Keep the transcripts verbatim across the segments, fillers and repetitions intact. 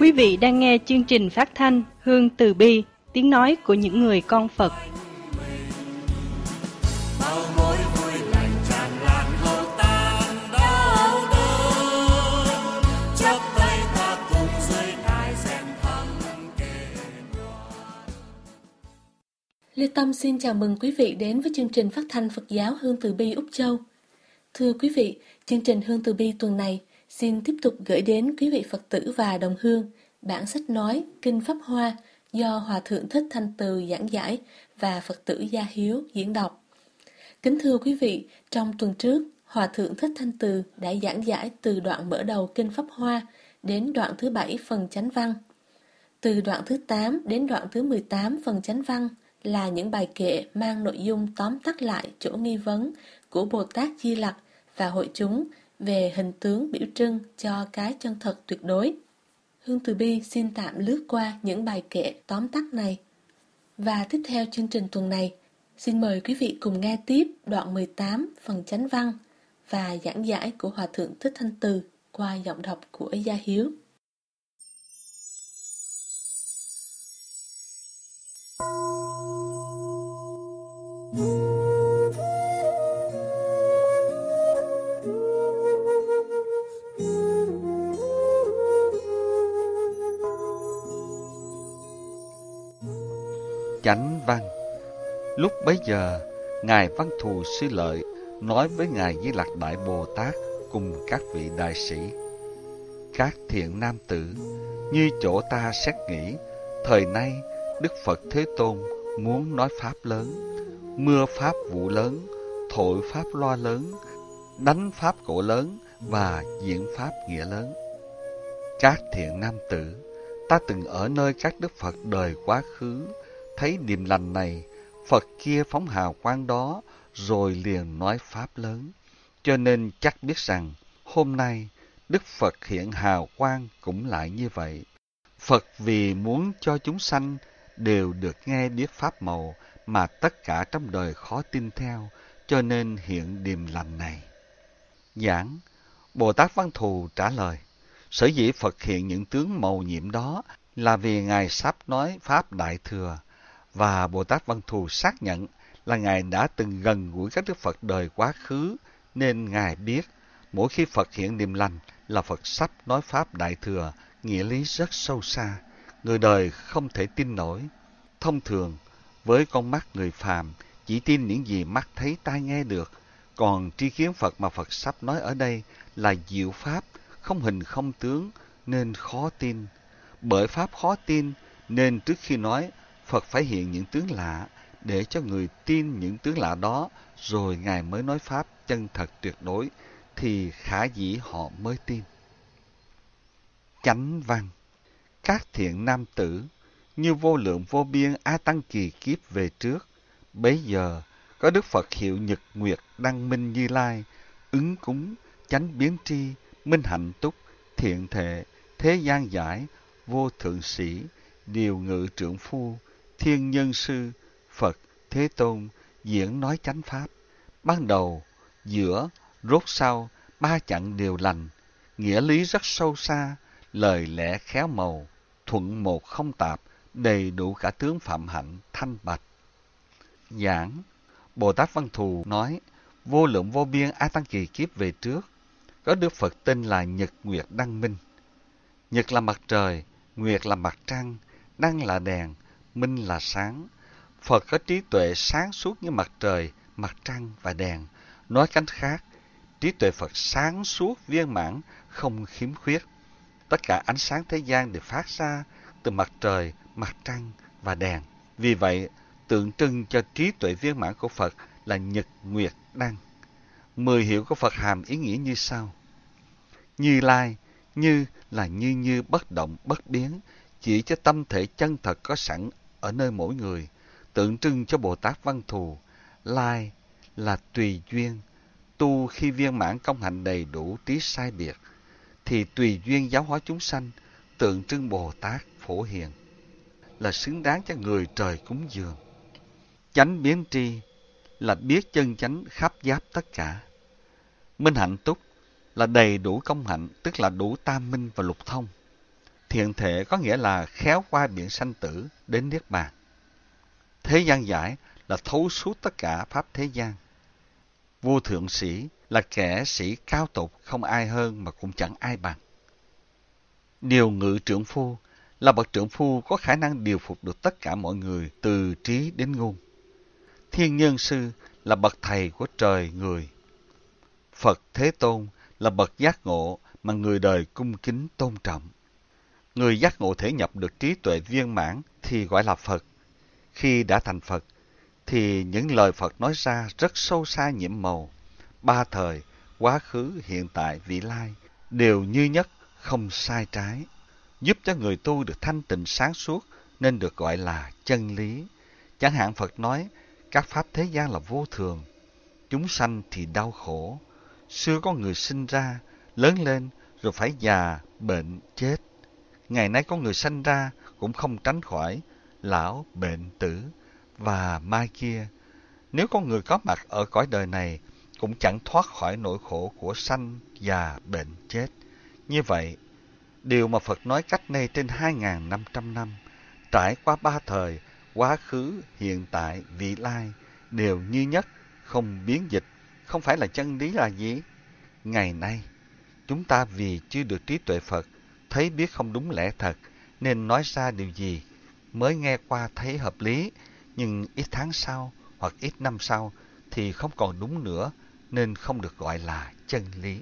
Quý vị đang nghe chương trình phát thanh Hương Từ Bi, tiếng nói của những người con Phật. Lê Tâm xin chào mừng quý vị đến với chương trình phát thanh Phật giáo Hương Từ Bi Úc Châu. Thưa quý vị, chương trình Hương Từ Bi tuần này xin tiếp tục gửi đến quý vị Phật tử và đồng hương bản sách nói Kinh Pháp Hoa do Hòa Thượng Thích Thanh Từ giảng giải và Phật tử Gia Hiếu diễn đọc. Kính thưa quý vị, trong tuần trước, Hòa Thượng Thích Thanh Từ đã giảng giải từ đoạn mở đầu Kinh Pháp Hoa đến đoạn thứ bảy phần chánh văn. Từ đoạn thứ tám đến đoạn thứ mười tám phần chánh văn là những bài kệ mang nội dung tóm tắt lại chỗ nghi vấn của Bồ Tát Di Lặc và hội chúng về hình tướng biểu trưng cho cái chân thật tuyệt đối. Hương Từ Bi xin tạm lướt qua những bài kệ tóm tắt này. Và tiếp theo chương trình tuần này, xin mời quý vị cùng nghe tiếp đoạn mười tám phần chánh văn và giảng giải của Hòa Thượng Thích Thanh Từ qua giọng đọc của Gia Hiếu. Chánh văn. Lúc bấy giờ, Ngài Văn Thù Sư Lợi nói với Ngài Di Lặc Đại Bồ Tát cùng các vị đại sĩ: Các thiện nam tử, như chỗ ta xét nghĩ, thời nay Đức Phật Thế Tôn muốn nói pháp lớn, mưa pháp vụ lớn, thổi pháp loa lớn, đánh pháp cổ lớn và diễn pháp nghĩa lớn. Các thiện nam tử, ta từng ở nơi các Đức Phật đời quá khứ, thấy điềm lành này, Phật kia phóng hào quang đó, rồi liền nói pháp lớn. Cho nên chắc biết rằng, hôm nay, Đức Phật hiện hào quang cũng lại như vậy. Phật vì muốn cho chúng sanh đều được nghe biết pháp màu mà tất cả trong đời khó tin theo, cho nên hiện điềm lành này. Giảng, Bồ Tát Văn Thù trả lời: Sở dĩ Phật hiện những tướng màu nhiệm đó là vì Ngài sắp nói pháp Đại Thừa, và Bồ Tát Văn Thù xác nhận là Ngài đã từng gần gũi các Đức Phật đời quá khứ, nên Ngài biết mỗi khi Phật hiện điềm lành là Phật sắp nói pháp Đại Thừa, nghĩa lý rất sâu xa, người đời không thể tin nổi. Thông thường, với con mắt người phàm, chỉ tin những gì mắt thấy tai nghe được, còn tri kiến Phật mà Phật sắp nói ở đây là diệu pháp, không hình không tướng, nên khó tin. Bởi pháp khó tin, nên trước khi nói, Phật phải hiện những tướng lạ, để cho người tin những tướng lạ đó, rồi Ngài mới nói pháp chân thật tuyệt đối, thì khả dĩ họ mới tin. Chánh văn. Các thiện nam tử, như vô lượng vô biên A Tăng kỳ kiếp về trước, bấy giờ có Đức Phật hiệu Nhật Nguyệt Đăng Minh Như Lai, ứng cúng, chánh biến tri, minh hạnh túc, thiện thệ, thế gian giải, vô thượng sĩ, điều ngự trưởng phu, thiên nhân sư, Phật, Thế Tôn, diễn nói chánh pháp. Ban đầu, giữa, rốt sau, ba chặng đều lành, nghĩa lý rất sâu xa, lời lẽ khéo màu, thuận một không tạp, đầy đủ cả tướng phạm hạnh thanh bạch. Giảng, Bồ Tát Văn Thù nói, vô lượng vô biên A Tăng kỳ kiếp về trước, có Đức Phật tên là Nhật Nguyệt Đăng Minh. Nhật là mặt trời, Nguyệt là mặt trăng, Đăng là đèn, Minh là sáng. Phật có trí tuệ sáng suốt như mặt trời, mặt trăng và đèn. Nói cách khác, trí tuệ Phật sáng suốt viên mãn, không khiếm khuyết. Tất cả ánh sáng thế gian đều phát ra từ mặt trời, mặt trăng và đèn. Vì vậy, tượng trưng cho trí tuệ viên mãn của Phật là Nhật Nguyệt Đăng. Mười hiệu của Phật hàm ý nghĩa như sau. Như Lai, như là như như bất động bất biến, chỉ cho tâm thể chân thật có sẵn ở nơi mỗi người, tượng trưng cho Bồ Tát Văn Thù. Lai là tùy duyên, tu khi viên mãn công hạnh đầy đủ trí sai biệt, thì tùy duyên giáo hóa chúng sanh, tượng trưng Bồ Tát Phổ Hiền, là xứng đáng cho người trời cúng dường. Chánh biến tri là biết chân chánh khắp giáp tất cả. Minh hạnh túc là đầy đủ công hạnh, tức là đủ tam minh và lục thông. Thiện thể có nghĩa là khéo qua biển sanh tử đến Niết Bàn. Thế gian giải là thấu suốt tất cả pháp thế gian. Vô thượng sĩ là kẻ sĩ cao tục, không ai hơn mà cũng chẳng ai bằng. Điều ngự trượng phu là bậc trượng phu có khả năng điều phục được tất cả mọi người từ trí đến ngôn. Thiên nhân sư là bậc thầy của trời người. Phật Thế Tôn là bậc giác ngộ mà người đời cung kính tôn trọng. Người giác ngộ thể nhập được trí tuệ viên mãn thì gọi là Phật. Khi đã thành Phật thì những lời Phật nói ra rất sâu xa nhiệm màu. Ba thời, quá khứ, hiện tại, vị lai đều như nhất, không sai trái, giúp cho người tu được thanh tịnh sáng suốt nên được gọi là chân lý. Chẳng hạn Phật nói, các pháp thế gian là vô thường, chúng sanh thì đau khổ. Xưa có người sinh ra, lớn lên rồi phải già, bệnh, chết. Ngày nay có người sanh ra cũng không tránh khỏi lão, bệnh, tử. Và mai kia, nếu có người có mặt ở cõi đời này cũng chẳng thoát khỏi nỗi khổ của sanh, già, bệnh, chết. Như vậy, điều mà Phật nói cách nay trên hai nghìn năm trăm năm, trải qua ba thời, quá khứ, hiện tại, vị lai, đều như nhất, không biến dịch, không phải là chân lý là gì? Ngày nay, chúng ta vì chưa được trí tuệ Phật, thấy biết không đúng lẽ thật, nên nói ra điều gì mới nghe qua thấy hợp lý, nhưng ít tháng sau hoặc ít năm sau thì không còn đúng nữa, nên không được gọi là chân lý.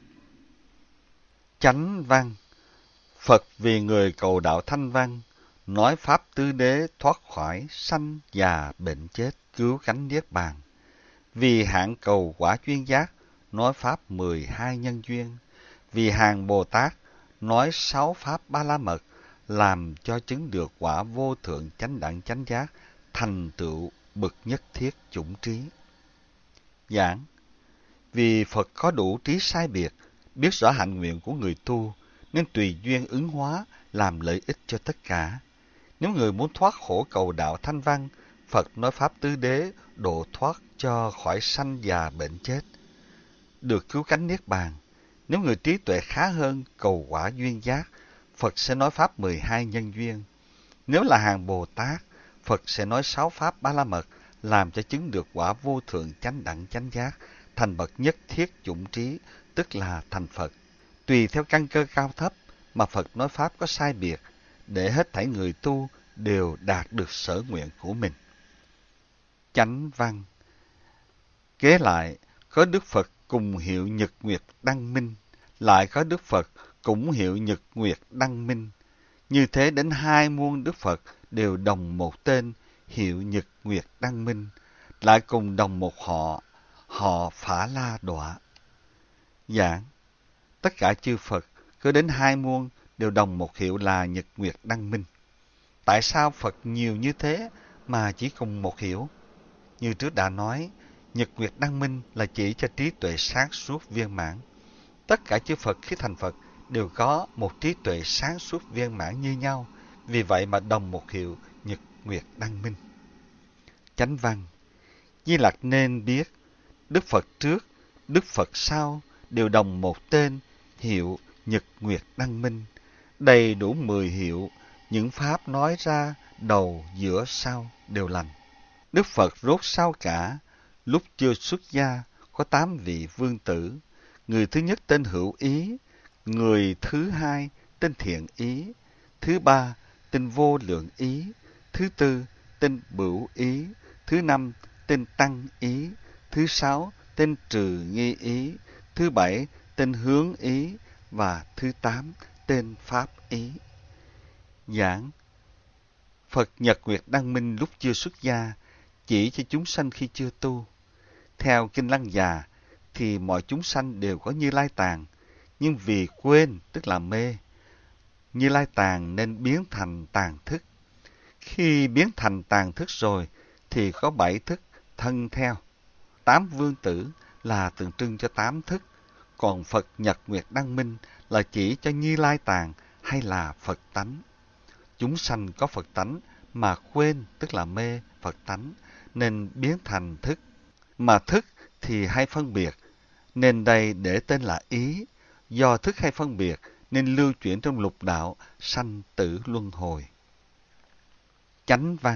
Chánh văn. Phật vì người cầu đạo thanh văn, nói pháp tứ đế thoát khỏi sanh già bệnh chết, cứu cánh niết bàn. Vì hạng cầu quả chuyên giác, nói pháp mười hai nhân duyên. Vì hàng Bồ Tát, nói sáu pháp ba la mật, làm cho chứng được quả vô thượng chánh đẳng chánh giác, thành tựu bậc nhất thiết chủng trí. Giảng. Vì Phật có đủ trí sai biệt, biết rõ hạnh nguyện của người tu, nên tùy duyên ứng hóa, làm lợi ích cho tất cả. Nếu người muốn thoát khổ cầu đạo thanh văn, Phật nói pháp tứ đế độ thoát cho khỏi sanh già bệnh chết, được cứu cánh niết bàn. Nếu người trí tuệ khá hơn cầu quả duyên giác, Phật sẽ nói pháp mười hai nhân duyên. Nếu là hàng Bồ Tát, Phật sẽ nói sáu pháp ba la mật, làm cho chứng được quả vô thượng chánh đẳng chánh giác, thành bậc nhất thiết chủng trí, tức là thành Phật. Tùy theo căn cơ cao thấp mà Phật nói pháp có sai biệt, để hết thảy người tu đều đạt được sở nguyện của mình. Chánh văn. Kế lại, có Đức Phật cùng hiệu Nhật Nguyệt Đăng Minh, lại có Đức Phật cũng hiệu Nhật Nguyệt Đăng Minh. Như thế đến hai muôn Đức Phật đều đồng một tên, hiệu Nhật Nguyệt Đăng Minh, lại cùng đồng một họ, họ Phả La Đọa. Giảng. Tất cả chư Phật cứ đến hai muôn đều đồng một hiệu là Nhật Nguyệt Đăng Minh. Tại sao Phật nhiều như thế mà chỉ cùng một hiệu? Như trước đã nói, Nhật Nguyệt Đăng Minh là chỉ cho trí tuệ sáng suốt viên mãn. Tất cả chư Phật khi thành Phật đều có một trí tuệ sáng suốt viên mãn như nhau, vì vậy mà đồng một hiệu Nhật Nguyệt Đăng Minh. Chánh văn. Di Lặc nên biết, Đức Phật trước, Đức Phật sau đều đồng một tên, hiệu Nhật Nguyệt Đăng Minh. Đầy đủ mười hiệu, những pháp nói ra đầu, giữa, sau đều lành. Đức Phật rốt sau cả, lúc chưa xuất gia có tám vị vương tử. Người thứ nhất tên Hữu Ý, người thứ hai tên Thiện Ý, thứ ba tên Vô Lượng Ý, thứ tư tên Bửu Ý, thứ năm tên Tăng Ý, thứ sáu tên Trừ Nghi Ý, thứ bảy tên Hướng Ý và thứ tám tên Pháp Ý. Giảng. Phật Nhật Nguyệt Đăng Minh lúc chưa xuất gia chỉ cho chúng sanh khi chưa tu. Theo Kinh Lăng Già thì mọi chúng sanh đều có Như Lai Tạng, nhưng vì quên tức là mê, Như Lai Tạng nên biến thành tàn thức. Khi biến thành tàn thức rồi thì có bảy thức thân theo. Tám vương tử là tượng trưng cho tám thức, còn Phật Nhật Nguyệt Đăng Minh là chỉ cho Như Lai Tạng hay là Phật tánh. Chúng sanh có Phật tánh mà quên tức là mê Phật tánh nên biến thành thức. Mà thức thì hay phân biệt, nên đây để tên là ý. Do thức hay phân biệt nên lưu chuyển trong lục đạo sanh tử luân hồi. Chánh văn.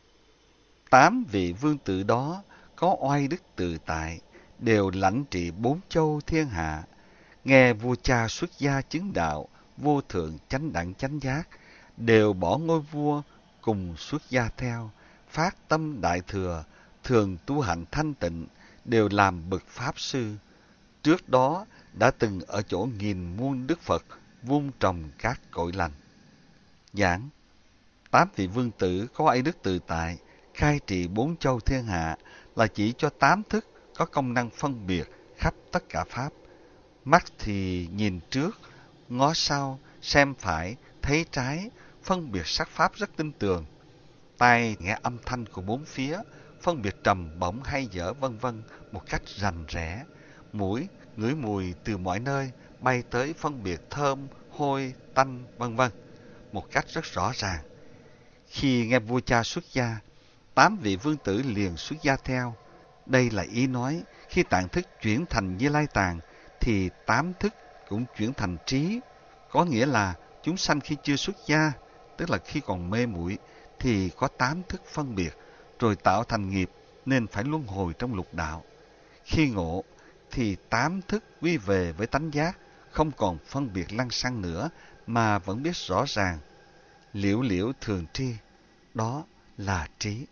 Tám vị vương tử đó có oai đức tự tại, đều lãnh trị bốn châu thiên hạ, nghe vua cha xuất gia chứng đạo, vô thượng chánh đẳng chánh giác, đều bỏ ngôi vua cùng xuất gia theo, phát tâm đại thừa, thường tu hạnh thanh tịnh, đều làm bậc pháp sư. Trước đó đã từng ở chỗ nghìn muôn đức Phật vun trồng các cội lành. Giảng. Tám vị vương tử có oai đức tự tại, khai trị bốn châu thiên hạ là chỉ cho tám thức có công năng phân biệt khắp tất cả pháp. Mắt thì nhìn trước, ngó sau, xem phải, thấy trái, phân biệt sắc pháp rất tinh tường. Tai nghe âm thanh của bốn phía, phân biệt trầm bổng hay dở vân vân một cách rành rẽ. Mũi ngửi mùi từ mọi nơi bay tới phân biệt thơm, hôi, tanh vân vân một cách rất rõ ràng. Khi nghe vua cha xuất gia, tám vị vương tử liền xuất gia theo. Đây là ý nói khi tạng thức chuyển thành Như Lai tạng thì tám thức cũng chuyển thành trí, có nghĩa là chúng sanh khi chưa xuất gia, tức là khi còn mê muội thì có tám thức phân biệt, rồi tạo thành nghiệp nên phải luân hồi trong lục đạo. Khi ngộ thì tám thức quy về với tánh giác, không còn phân biệt lăng xăng nữa mà vẫn biết rõ ràng. Liễu liễu thường tri, đó là trí.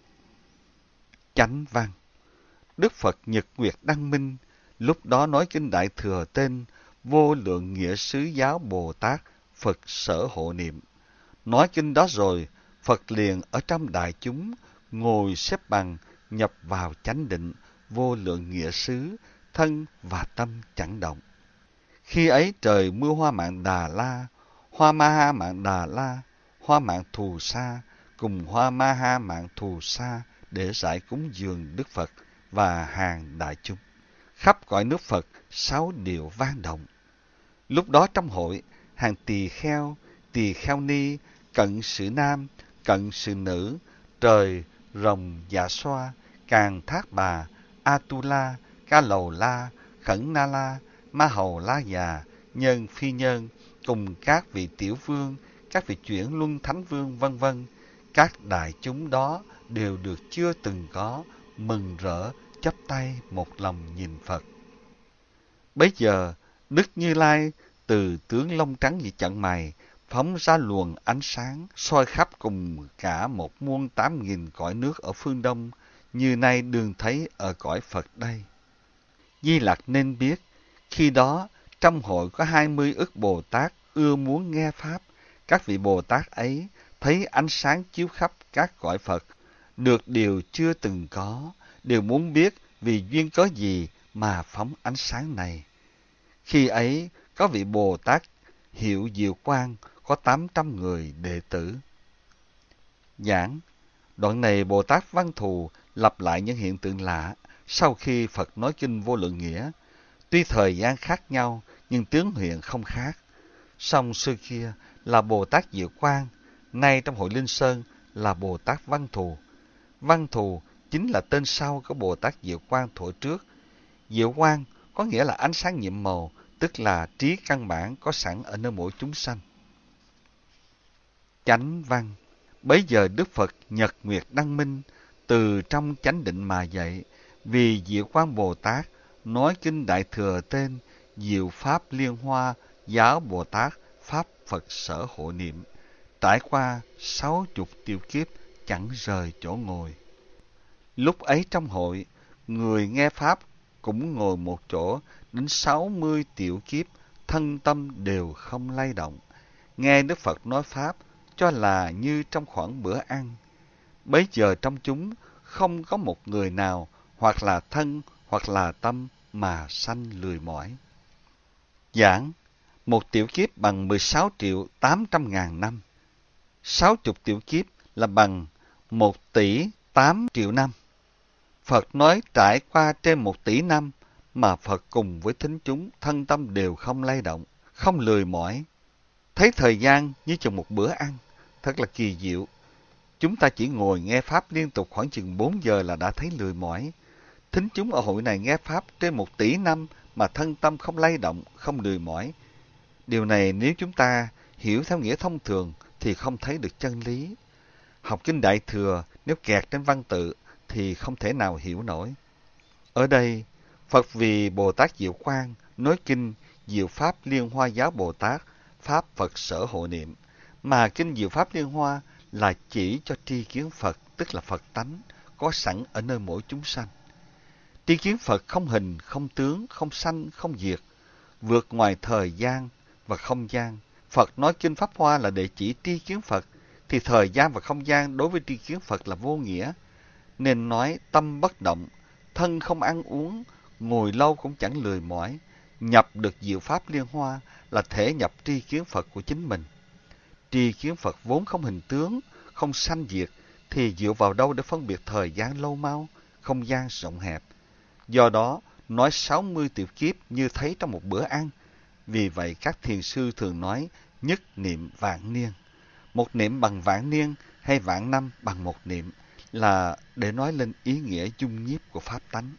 Chánh văn. Đức Phật Nhật Nguyệt Đăng Minh lúc đó nói kinh Đại Thừa tên Vô Lượng Nghĩa Xứ Giáo Bồ Tát Phật Sở Hộ Niệm. Nói kinh đó rồi, Phật liền ở trong đại chúng ngồi xếp bằng, nhập vào chánh định, vô lượng nghĩa xứ, thân và tâm chẳng động. Khi ấy trời mưa hoa mạn Đà La, hoa ma ha mạn Đà La, hoa mạn Thù Sa cùng hoa ma ha mạn Thù Sa để rải cúng dường Đức Phật và hàng đại chúng. Khắp cõi nước Phật sáu điệu vang động. Lúc đó trong hội, hàng tỳ kheo, tỳ kheo ni, cận sự nam, cận sự nữ, trời, rồng, dạ xoa, càn thác bà, Atula, Ca Lầu La, Khẩn Na La, Ma Hầu La Già, Nhân Phi Nhân, cùng các vị tiểu vương, các vị chuyển luân thánh vương vân vân, các đại chúng đó đều được chưa từng có, mừng rỡ, chắp tay một lòng nhìn Phật. Bấy giờ, Đức Như Lai từ tướng lông trắng như chận mày, phóng ra luồng ánh sáng, soi khắp cùng cả một muôn tám nghìn cõi nước ở phương Đông, như nay đường thấy ở cõi Phật đây. Di Lặc nên biết, khi đó trong hội có hai mươi ức Bồ Tát ưa muốn nghe Pháp. Các vị Bồ Tát ấy thấy ánh sáng chiếu khắp các cõi Phật, được điều chưa từng có, đều muốn biết vì duyên cớ gì mà phóng ánh sáng này. Khi ấy có vị Bồ Tát hiệu Diệu Quang có tám trăm người đệ tử. Giảng. Đoạn này Bồ Tát Văn Thù lặp lại những hiện tượng lạ sau khi Phật nói kinh Vô Lượng Nghĩa. Tuy thời gian khác nhau nhưng tướng hiện không khác. Song xưa kia là Bồ Tát Diệu Quang, nay trong hội Linh Sơn là Bồ Tát Văn Thù. Văn Thù chính là tên sau của Bồ Tát Diệu Quang thuở trước. Diệu Quang có nghĩa là ánh sáng nhiệm màu, tức là trí căn bản có sẵn ở nơi mỗi chúng sanh. Chánh văn. Bấy giờ Đức Phật Nhật Nguyệt Đăng Minh từ trong chánh định mà dậy, vì Diệu Quang Bồ Tát nói kinh Đại Thừa tên Diệu Pháp Liên Hoa Giáo Bồ Tát Pháp Phật Sở Hộ Niệm, trải qua sáu chục tiểu kiếp chẳng rời chỗ ngồi. Lúc ấy trong hội, người nghe Pháp cũng ngồi một chỗ đến sáu mươi tiểu kiếp, thân tâm đều không lay động. Nghe Đức Phật nói Pháp cho là như trong khoảng bữa ăn. Bấy giờ trong chúng không có một người nào hoặc là thân hoặc là tâm mà sanh lười mỏi. Giảng. Một tiểu kiếp bằng mười sáu triệu tám trăm ngàn năm. Sáu chục tiểu kiếp là bằng một tỷ tám triệu năm. Phật nói trải qua trên một tỷ năm mà Phật cùng với thính chúng thân tâm đều không lay động, không lười mỏi. Thấy thời gian như chừng một bữa ăn, thật là kỳ diệu. Chúng ta chỉ ngồi nghe Pháp liên tục khoảng chừng bốn giờ là đã thấy lười mỏi. Thính chúng ở hội này nghe Pháp trên một tỷ năm mà thân tâm không lay động, không lười mỏi. Điều này nếu chúng ta hiểu theo nghĩa thông thường thì không thấy được chân lý. Học kinh Đại Thừa nếu kẹt trên văn tự thì không thể nào hiểu nổi. Ở đây, Phật vì Bồ Tát Diệu Quang nói kinh Diệu Pháp Liên Hoa Giáo Bồ Tát, Pháp Phật Sở Hộ Niệm, mà kinh Diệu Pháp Liên Hoa là chỉ cho tri kiến Phật, tức là Phật tánh, có sẵn ở nơi mỗi chúng sanh. Tri kiến Phật không hình, không tướng, không sanh, không diệt, vượt ngoài thời gian và không gian. Phật nói kinh Pháp Hoa là để chỉ tri kiến Phật, thì thời gian và không gian đối với tri kiến Phật là vô nghĩa. Nên nói tâm bất động, thân không ăn uống, ngồi lâu cũng chẳng lười mỏi. Nhập được diệu Pháp Liên Hoa là thể nhập tri kiến Phật của chính mình. Tri kiến Phật vốn không hình tướng, không sanh diệt, thì dựa vào đâu để phân biệt thời gian lâu mau, không gian rộng hẹp. Do đó, nói sáu mươi tiểu kiếp như thấy trong một bữa ăn. Vì vậy, các thiền sư thường nói nhất niệm vạn niên. Một niệm bằng vạn niên hay vạn năm bằng một niệm là để nói lên ý nghĩa dung nhiếp của Pháp tánh.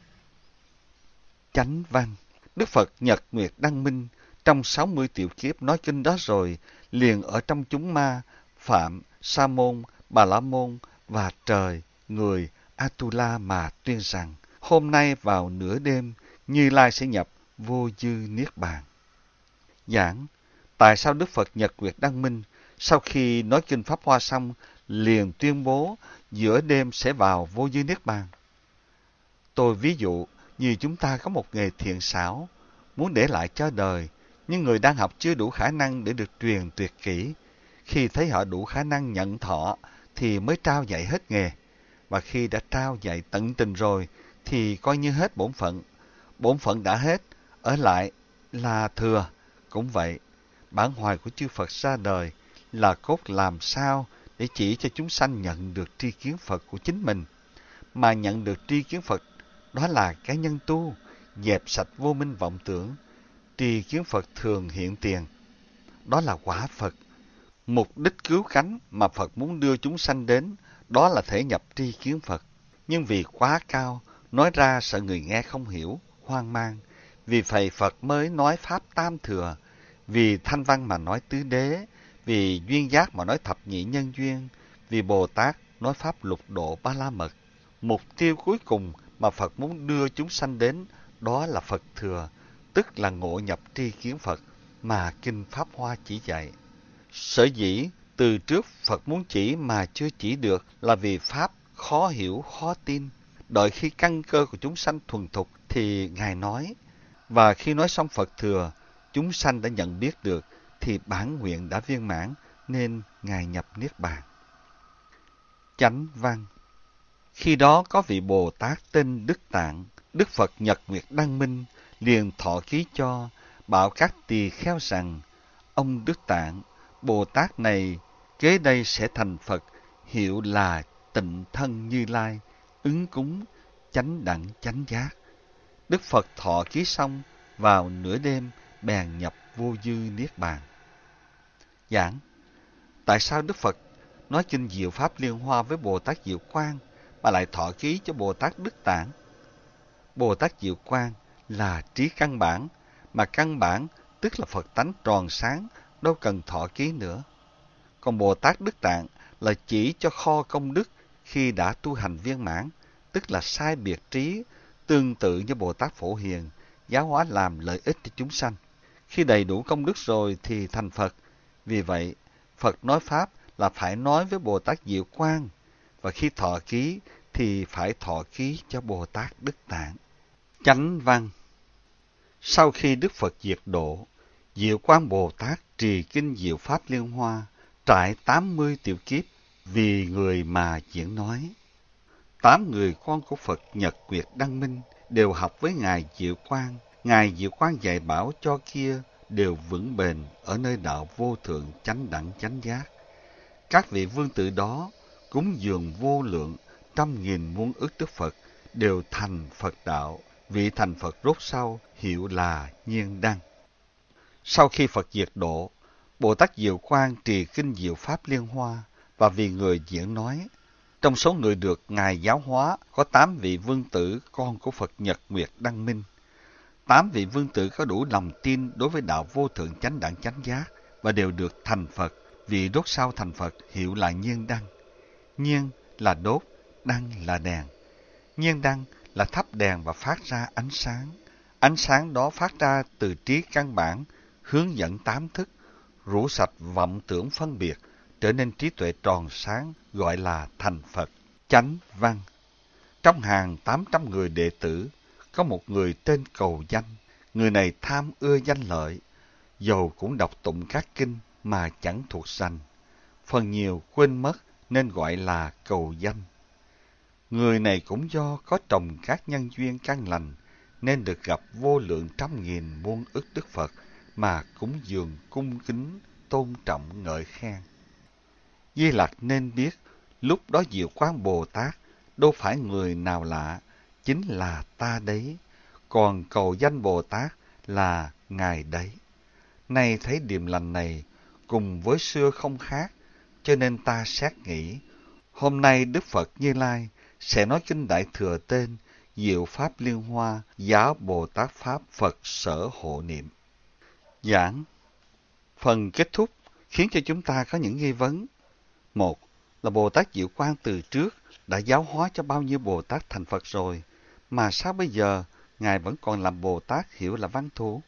Chánh văn. Đức Phật Nhật Nguyệt Đăng Minh trong sáu mươi tiểu kiếp nói kinh đó rồi, liền ở trong chúng ma, Phạm, Sa Môn, Bà La Môn và trời, người, Atula mà tuyên rằng, hôm nay vào nửa đêm, Như Lai sẽ nhập vô dư niết bàn. Giảng, tại sao Đức Phật Nhật Nguyệt Đăng Minh sau khi nói kinh Pháp Hoa xong, liền tuyên bố giữa đêm sẽ vào vô dư niết bàn? Tôi ví dụ như chúng ta có một nghề thiện xảo, muốn để lại cho đời, nhưng người đang học chưa đủ khả năng để được truyền tuyệt kỹ. Khi thấy họ đủ khả năng nhận thọ thì mới trao dạy hết nghề, và khi đã trao dạy tận tình rồi thì coi như hết bổn phận. Bổn phận đã hết, ở lại là thừa. Cũng vậy, bản hoài của chư Phật ra đời là cốt làm sao để chỉ cho chúng sanh nhận được tri kiến Phật của chính mình. Mà nhận được tri kiến Phật đó là cái nhân tu, dẹp sạch vô minh vọng tưởng. Tri kiến Phật thường hiện tiền, đó là quả Phật. Mục đích cứu cánh mà Phật muốn đưa chúng sanh đến, đó là thể nhập tri kiến Phật. Nhưng vì quá cao, nói ra sợ người nghe không hiểu, hoang mang. Vì vậy Phật mới nói Pháp Tam Thừa, vì Thanh Văn mà nói Tứ Đế, vì Duyên Giác mà nói Thập Nhị Nhân Duyên, vì Bồ Tát nói Pháp Lục Độ Ba La Mật. Mục tiêu cuối cùng mà Phật muốn đưa chúng sanh đến, đó là Phật Thừa, tức là ngộ nhập tri kiến Phật mà kinh Pháp Hoa chỉ dạy. Sở dĩ từ trước Phật muốn chỉ mà chưa chỉ được là vì Pháp khó hiểu, khó tin. Đợi khi căn cơ của chúng sanh thuần thục thì Ngài nói, và khi nói xong Phật Thừa, chúng sanh đã nhận biết được thì bản nguyện đã viên mãn, nên Ngài nhập Niết Bàn. Chánh văn. Khi đó có vị Bồ Tát tên Đức Tạng, Đức Phật Nhật Nguyệt Đăng Minh liền thọ ký cho, bảo các tỳ kheo rằng, ông Đức Tạng, Bồ Tát này kế đây sẽ thành Phật, hiệu là Tịnh Thân Như Lai, ứng cúng, chánh đẳng chánh giác. Đức Phật thọ ký xong, vào nửa đêm bèn nhập vô dư niết bàn. Giảng, tại sao Đức Phật nói kinh Diệu Pháp Liên Hoa với Bồ Tát Diệu Quang mà lại thọ ký cho Bồ Tát Đức Tạng? Bồ Tát Diệu Quang là trí căn bản, mà căn bản tức là Phật tánh tròn sáng, đâu cần thọ ký nữa. Còn Bồ Tát Đức Tạng là chỉ cho kho công đức khi đã tu hành viên mãn, tức là sai biệt trí, tương tự như Bồ Tát Phổ Hiền, giáo hóa làm lợi ích cho chúng sanh. Khi đầy đủ công đức rồi thì thành Phật. Vì vậy, Phật nói Pháp là phải nói với Bồ Tát Diệu Quang, và khi thọ ký thì phải thọ ký cho Bồ Tát Đức Tạng. Chánh văn. Sau khi Đức Phật diệt độ, Diệu Quang Bồ Tát trì kinh Diệu Pháp Liên Hoa, trải tám mươi tiểu kiếp vì người mà diễn nói. Tám người con của Phật Nhật Nguyệt Đăng Minh đều học với Ngài Diệu Quang. Ngài Diệu Quang dạy bảo cho kia đều vững bền ở nơi đạo vô thượng chánh đẳng chánh giác. Các vị vương tử đó cúng dường vô lượng trăm nghìn muôn ức Đức Phật đều thành Phật đạo. Vị thành Phật rốt sau hiệu là Nhiên Đăng. Sau khi Phật diệt độ, Bồ Tát Diệu Quang trì kinh Diệu Pháp Liên Hoa, và vì người diễn nói. Trong số người được Ngài giáo hóa có tám vị vương tử con của Phật Nhật Nguyệt Đăng Minh. Tám vị vương tử có đủ lòng tin đối với đạo vô thượng chánh đẳng chánh giác và đều được thành Phật. Vị đốt sau thành Phật hiệu là nhiên đăng. Nhiên là đốt, đăng là đèn. Nhiên đăng là thắp đèn và phát ra ánh sáng. Ánh sáng đó phát ra từ trí căn bản, hướng dẫn tám thức, rũ sạch vọng tưởng phân biệt, trở nên trí tuệ tròn sáng, gọi là thành Phật. Chánh văn. Trong hàng tám trăm người đệ tử, có một người tên Cầu Danh. Người này tham ưa danh lợi, dầu cũng đọc tụng các kinh mà chẳng thuộc danh. Phần nhiều quên mất nên gọi là Cầu Danh. Người này cũng do có trồng các nhân duyên căn lành, nên được gặp vô lượng trăm nghìn muôn ức Đức Phật mà cúng dường cung kính, tôn trọng ngợi khen. Di Lặc nên biết, lúc đó Diệu Quang Bồ Tát đâu phải người nào lạ, chính là ta đấy, còn Cầu Danh Bồ Tát là Ngài đấy. Nay thấy điềm lành này cùng với xưa không khác, cho nên ta xét nghĩ, hôm nay Đức Phật Như Lai sẽ nói kinh Đại Thừa tên Diệu Pháp Liên Hoa Giáo Bồ Tát Pháp Phật Sở Hộ Niệm. Giảng. Phần kết thúc khiến cho chúng ta có những nghi vấn. Một là Bồ Tát Diệu Quang từ trước đã giáo hóa cho bao nhiêu Bồ Tát thành Phật rồi, mà sao bây giờ Ngài vẫn còn làm Bồ Tát hiệu là Văn Thù?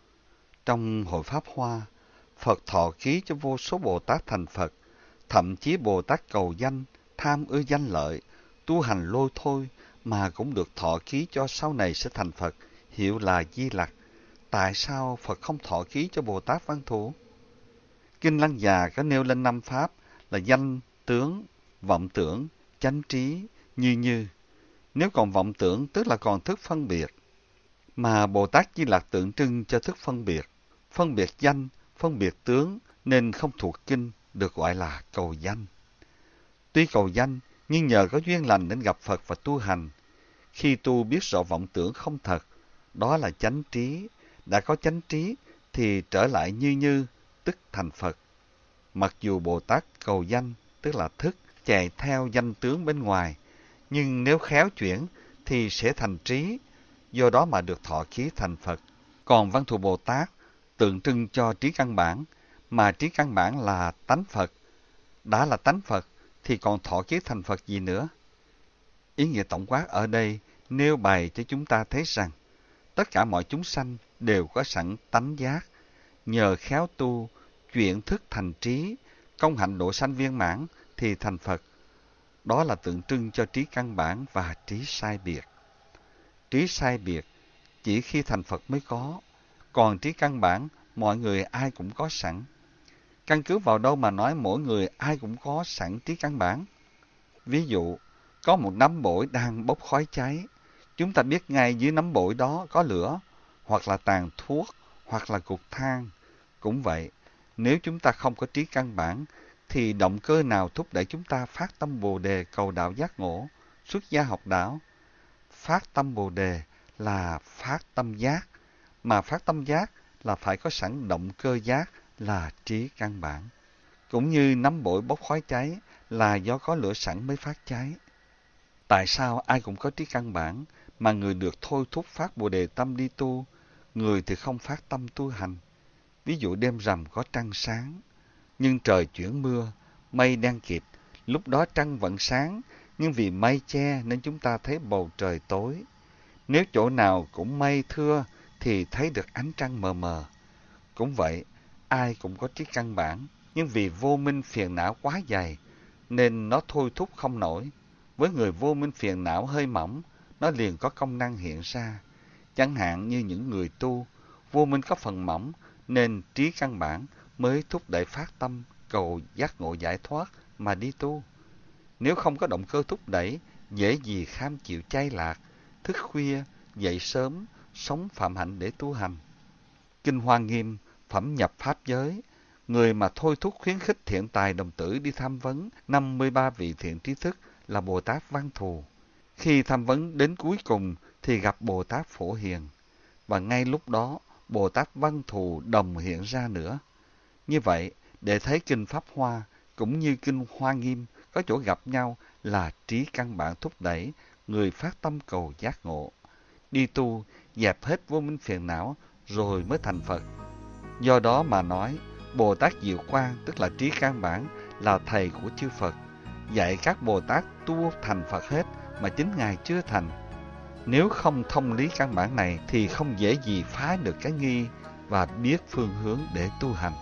Trong Hội Pháp Hoa, Phật thọ ký cho vô số Bồ Tát thành Phật, thậm chí Bồ Tát Cầu Danh, tham ưa danh lợi, tu hành lôi thôi mà cũng được thọ ký cho sau này sẽ thành Phật, hiệu là Di Lặc. Tại sao Phật không thọ ký cho Bồ Tát Văn Thù? Kinh Lăng Già có nêu lên năm pháp là danh, tướng, vọng tưởng, chánh trí, như như. Nếu còn vọng tưởng tức là còn thức phân biệt, mà Bồ Tát Di Lặc tượng trưng cho thức phân biệt, phân biệt danh, phân biệt tướng nên không thuộc kinh, được gọi là cầu danh. Tuy cầu danh, nhưng nhờ có duyên lành đến gặp Phật và tu hành. Khi tu biết rõ vọng tưởng không thật, đó là chánh trí. Đã có chánh trí thì trở lại như như, tức thành Phật. Mặc dù Bồ Tát cầu danh, tức là thức, chạy theo danh tướng bên ngoài, nhưng nếu khéo chuyển thì sẽ thành trí, do đó mà được thọ ký thành Phật. Còn Văn Thù Bồ Tát tượng trưng cho trí căn bản, mà trí căn bản là tánh Phật. Đã là tánh Phật thì còn thọ ký thành Phật gì nữa? Ý nghĩa tổng quát ở đây nêu bày cho chúng ta thấy rằng tất cả mọi chúng sanh đều có sẵn tánh giác, nhờ khéo tu, chuyển thức thành trí, công hạnh độ sanh viên mãn thì thành Phật. Đó là tượng trưng cho trí căn bản và trí sai biệt. Trí sai biệt chỉ khi thành Phật mới có, còn trí căn bản mọi người ai cũng có sẵn. Căn cứ vào đâu mà nói mỗi người ai cũng có sẵn trí căn bản? Ví dụ, có một nắm bổi đang bốc khói cháy, chúng ta biết ngay dưới nắm bổi đó có lửa, hoặc là tàn thuốc, hoặc là cục than. Cũng vậy, nếu chúng ta không có trí căn bản, thì động cơ nào thúc đẩy chúng ta phát tâm Bồ Đề cầu đạo giác ngộ, xuất gia học đạo? Phát tâm Bồ Đề là phát tâm giác, mà phát tâm giác là phải có sẵn động cơ giác là trí căn bản. Cũng như nắm bổi bốc khói cháy là do có lửa sẵn mới phát cháy. Tại sao ai cũng có trí căn bản, mà người được thôi thúc phát Bồ Đề tâm đi tu, người thì không phát tâm tu hành? Ví dụ đêm rằm có trăng sáng, nhưng trời chuyển mưa, mây đen kịt, lúc đó trăng vẫn sáng, nhưng vì mây che nên chúng ta thấy bầu trời tối. Nếu chỗ nào cũng mây thưa thì thấy được ánh trăng mờ mờ. Cũng vậy, ai cũng có trí căn bản, nhưng vì vô minh phiền não quá dày, nên nó thôi thúc không nổi. Với người vô minh phiền não hơi mỏng, nó liền có công năng hiện ra. Chẳng hạn như những người tu, vô minh có phần mỏng, nên trí căn bản mới thúc đẩy phát tâm cầu giác ngộ giải thoát mà đi tu. Nếu không có động cơ thúc đẩy, dễ gì kham chịu chay lạc, thức khuya, dậy sớm, sống phạm hạnh để tu hành. Kinh Hoa Nghiêm, phẩm nhập pháp giới, người mà thôi thúc khuyến khích thiện tài đồng tử đi tham vấn năm mươi ba vị thiện trí thức là Bồ Tát Văn Thù. Khi tham vấn đến cuối cùng thì gặp Bồ Tát Phổ Hiền, và ngay lúc đó Bồ Tát Văn Thù đồng hiện ra nữa. Như vậy, để thấy Kinh Pháp Hoa cũng như Kinh Hoa Nghiêm có chỗ gặp nhau là trí căn bản thúc đẩy người phát tâm cầu giác ngộ. đi tu, dẹp hết vô minh phiền não, rồi mới thành Phật. Do đó mà nói, Bồ Tát Diệu Quang, tức là Trí Căn Bản, là thầy của chư Phật, dạy các Bồ Tát tu thành Phật hết, mà chính Ngài chưa thành. Nếu không thông lý căn bản này, thì không dễ gì phá được cái nghi và biết phương hướng để tu hành.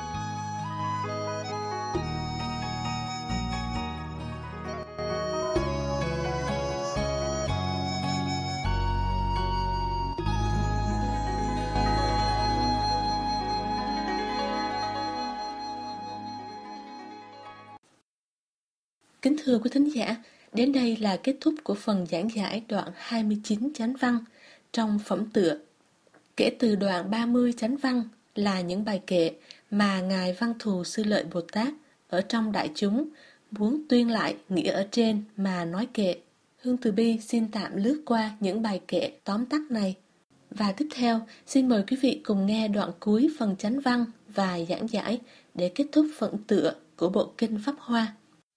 Kính thưa quý thính giả, đến đây là kết thúc của phần giảng giải đoạn hai mươi chín chánh văn trong phẩm tựa. Kể từ đoạn ba mươi chánh văn là những bài kệ mà Ngài Văn Thù Sư Lợi Bồ Tát ở trong đại chúng muốn tuyên lại nghĩa ở trên mà nói kệ. Hương Từ Bi xin tạm lướt qua những bài kệ tóm tắt này. Và tiếp theo, xin mời quý vị cùng nghe đoạn cuối phần chánh văn và giảng giải để kết thúc phần tựa của bộ Kinh Pháp Hoa.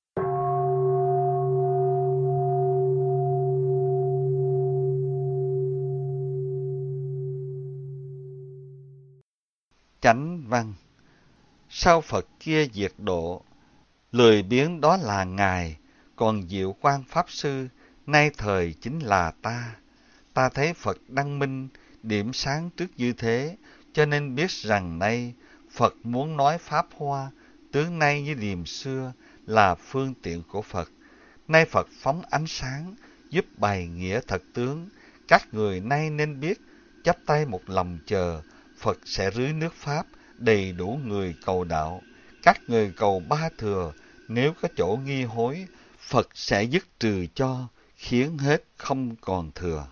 Chánh văn. Sau Phật kia diệt độ, lười biếng đó là Ngài, còn Diệu Quang Pháp Sư, nay thời chính là ta. Ta thấy Phật đăng minh, điểm sáng trước như thế, cho nên biết rằng nay Phật muốn nói Pháp Hoa, tướng nay như điềm xưa, là phương tiện của Phật. Nay Phật phóng ánh sáng, giúp bày nghĩa thật tướng, các người nay nên biết, chắp tay một lòng chờ, Phật sẽ rưới nước Pháp, đầy đủ người cầu đạo. Các người cầu ba thừa, nếu có chỗ nghi hối, Phật sẽ dứt trừ cho, khiến hết không còn thừa.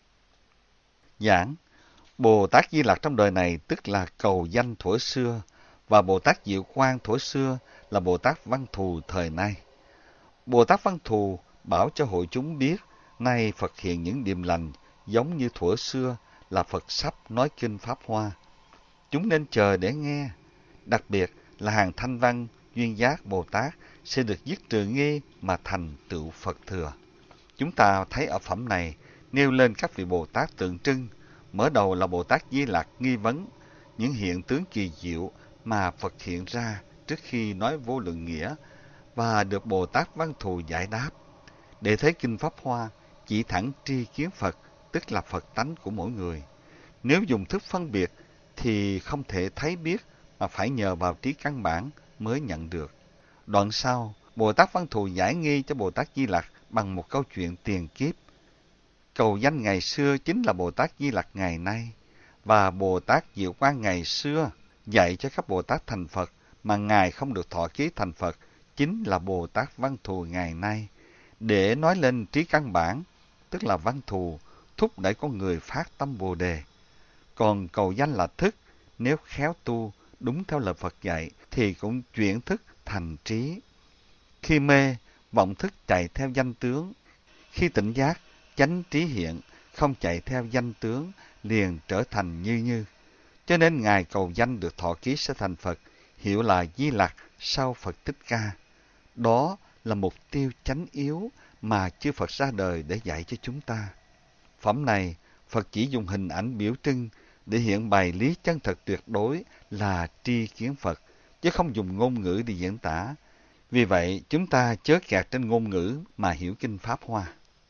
Giảng. Bồ Tát Di Lặc trong đời này tức là cầu danh thuở xưa, và Bồ Tát Diệu Quang thuở xưa là Bồ Tát Văn Thù thời nay. Bồ Tát Văn Thù bảo cho hội chúng biết, nay Phật hiện những điềm lành giống như thuở xưa, là Phật sắp nói kinh Pháp Hoa. Chúng nên chờ để nghe. Đặc biệt là hàng Thanh Văn, Duyên Giác Bồ Tát sẽ được dứt trừ nghi mà thành tựu Phật thừa. Chúng ta thấy ở phẩm này nêu lên các vị Bồ Tát tượng trưng. Mở đầu là Bồ Tát Di Lặc nghi vấn những hiện tướng kỳ diệu mà Phật hiện ra trước khi nói vô lượng nghĩa, và được Bồ Tát Văn Thù giải đáp. Để thấy kinh Pháp Hoa chỉ thẳng tri kiến Phật, tức là Phật tánh của mỗi người. Nếu dùng thức phân biệt thì không thể thấy biết, mà phải nhờ vào trí căn bản mới nhận được. Đoạn sau, Bồ Tát Văn Thù giải nghi cho Bồ Tát Di Lặc bằng một câu chuyện tiền kiếp. Cầu danh ngày xưa chính là Bồ Tát Di Lặc ngày nay, và Bồ Tát Diệu Quang ngày xưa dạy cho các Bồ Tát thành Phật, mà Ngài không được thọ ký thành Phật, chính là Bồ Tát Văn Thù ngày nay, để nói lên trí căn bản, tức là Văn Thù, thúc đẩy con người phát tâm Bồ Đề. Còn cầu danh là thức, nếu khéo tu, đúng theo lời Phật dạy, thì cũng chuyển thức thành trí. Khi mê, vọng thức chạy theo danh tướng. Khi tỉnh giác, chánh trí hiện, không chạy theo danh tướng, liền trở thành như như. Cho nên Ngài cầu danh được thọ ký sẽ thành Phật, hiệu là Di Lặc sau Phật Thích Ca. Đó là mục tiêu chánh yếu mà chư Phật ra đời để dạy cho chúng ta. Phẩm này, Phật chỉ dùng hình ảnh biểu trưng để hiện bày lý chân thật tuyệt đối là tri kiến Phật, chứ không dùng ngôn ngữ để diễn tả. Vì vậy, chúng ta chớ kẹt trên ngôn ngữ mà hiểu kinh Pháp Hoa.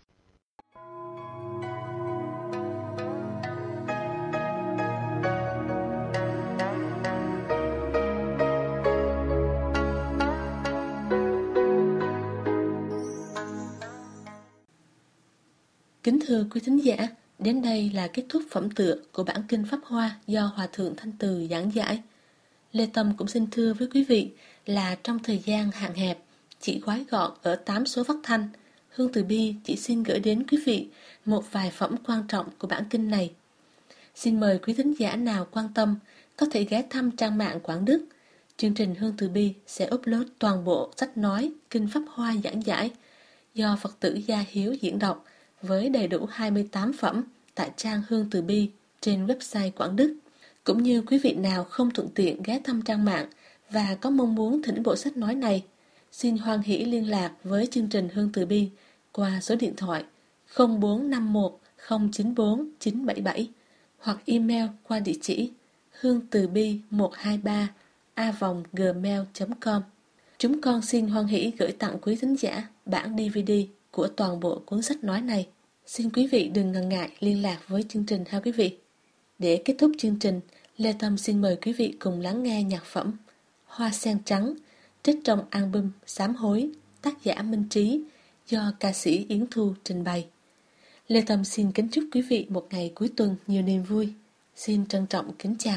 Kính thưa quý thính giả, đến đây là kết thúc phẩm tựa của bản kinh Pháp Hoa do Hòa Thượng Thanh Từ giảng giải. Lê Tâm cũng xin thưa với quý vị là trong thời gian hạn hẹp, chỉ gói gọn ở tám số phát thanh, Hương Từ Bi chỉ xin gửi đến quý vị một vài phẩm quan trọng của bản kinh này. Xin mời quý thính giả nào quan tâm có thể ghé thăm trang mạng Quảng Đức. Chương trình Hương Từ Bi sẽ upload toàn bộ sách nói kinh Pháp Hoa giảng giải do Phật tử Gia Hiếu diễn đọc với đầy đủ hai mươi tám phẩm tại trang Hương Từ Bi trên website Quảng Đức. Cũng như quý vị nào không thuận tiện ghé thăm trang mạng và có mong muốn thỉnh bộ sách nói này, xin hoan hỷ liên lạc với chương trình Hương Từ Bi qua số điện thoại không bốn năm một không chín bốn chín bảy bảy hoặc email qua địa chỉ hương từ bi một hai ba a còng gmail chấm com. Chúng con xin hoan hỷ gửi tặng quý thính giả bản đê vê đê của toàn bộ cuốn sách nói này. Xin quý vị đừng ngần ngại liên lạc với chương trình ha quý vị. Để kết thúc chương trình, Lê Tâm xin mời quý vị cùng lắng nghe nhạc phẩm Hoa sen trắng trích trong album Sám hối, tác giả Minh Trí, do ca sĩ Yến Thu trình bày. Lê Tâm xin kính chúc quý vị một ngày cuối tuần nhiều niềm vui. Xin trân trọng kính chào.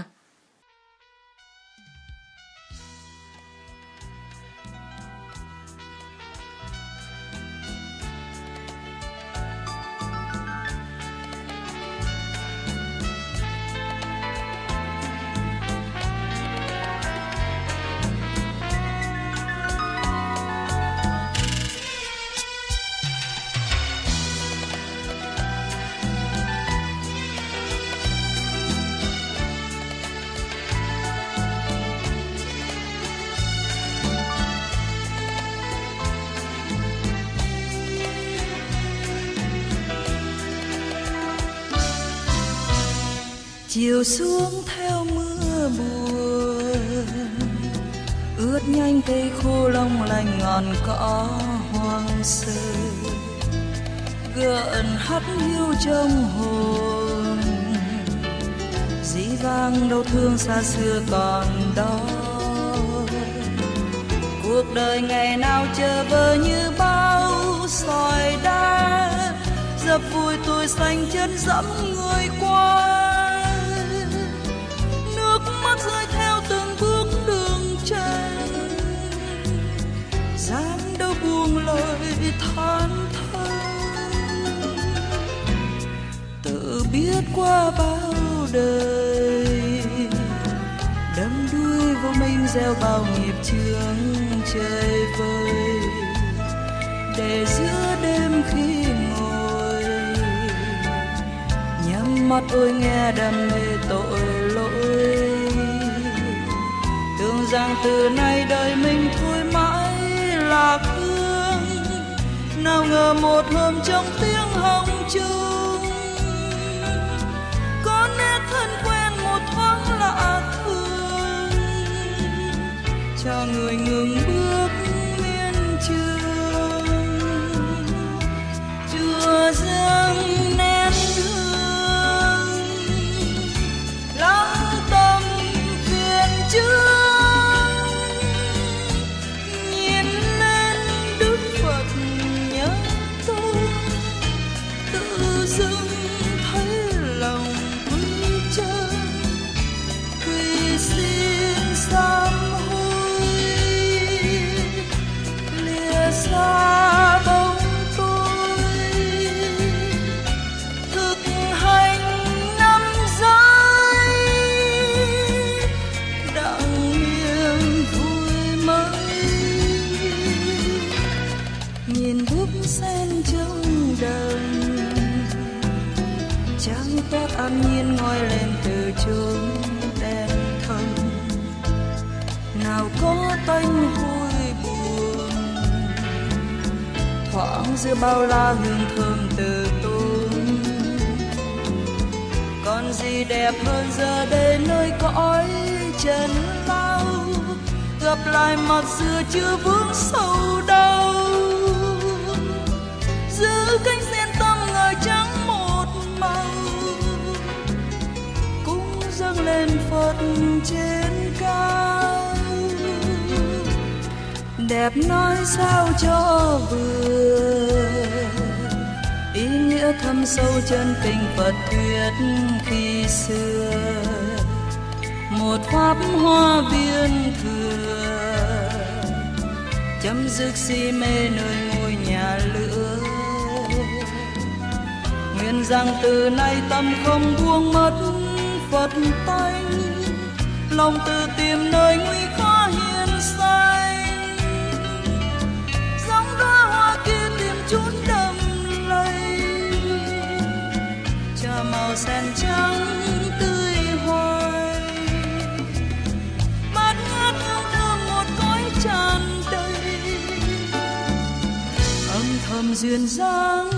Chiều xuống theo mưa buồn, ướt nhanh cây khô long lanh ngọn cỏ hoang sơ, gợn hắt hiu trong hồn, dĩ vang đau thương xa xưa còn đó. Cuộc đời ngày nào chờ vơ như bao sỏi đá, dập vùi tuổi xanh chân dẫm người qua. Rơi theo từng bước đường chân, dám đâu buông lời than thở, tự biết qua bao đời, đắm đuối vô minh gieo bao nghiệp chướng trời vơi. Để giữa đêm khi ngồi nhắm mắt ôi nghe đam mê tội lỗi, tưởng rằng từ nay đời mình thôi mãi lạc hương. Nào ngờ một hôm trong tiếng hồng chung, có nét thân quen một thoáng lạ thường, cho người ngừng bước miên trường. Chưa dâng nén hương lắng tâm phiền chưa, xa bóng tôi thực hành năm giới đặng niềm vui mới. Nhìn búp sen trong đầm trắng toát an nhiên ngoi lên từ chốn đen thâm, nào có tanh hôi thoảng giữa bao la hương thơm từ tốn. Còn gì đẹp hơn giờ đây nơi cõi trần lao, gặp lại mặt xưa chưa vướng sâu đau. Giữ cánh sen tâm ngời trắng một màu, cũng dâng lên Phật trên cao. Đẹp nói sao cho vừa, ý nghĩa thâm sâu chân tình Phật thuyết khi xưa. Một pháp hoa viên thừa, chấm dứt si mê nơi ngôi nhà lửa. Nguyện rằng từ nay tâm không buông mất Phật tánh, lòng tự tìm nơi nguy khó hiền xanh. Chút đầm lầy cho màu sen trắng tươi hoài, bát ngát hương thơm một cõi tràn đầy, âm thầm duyên dáng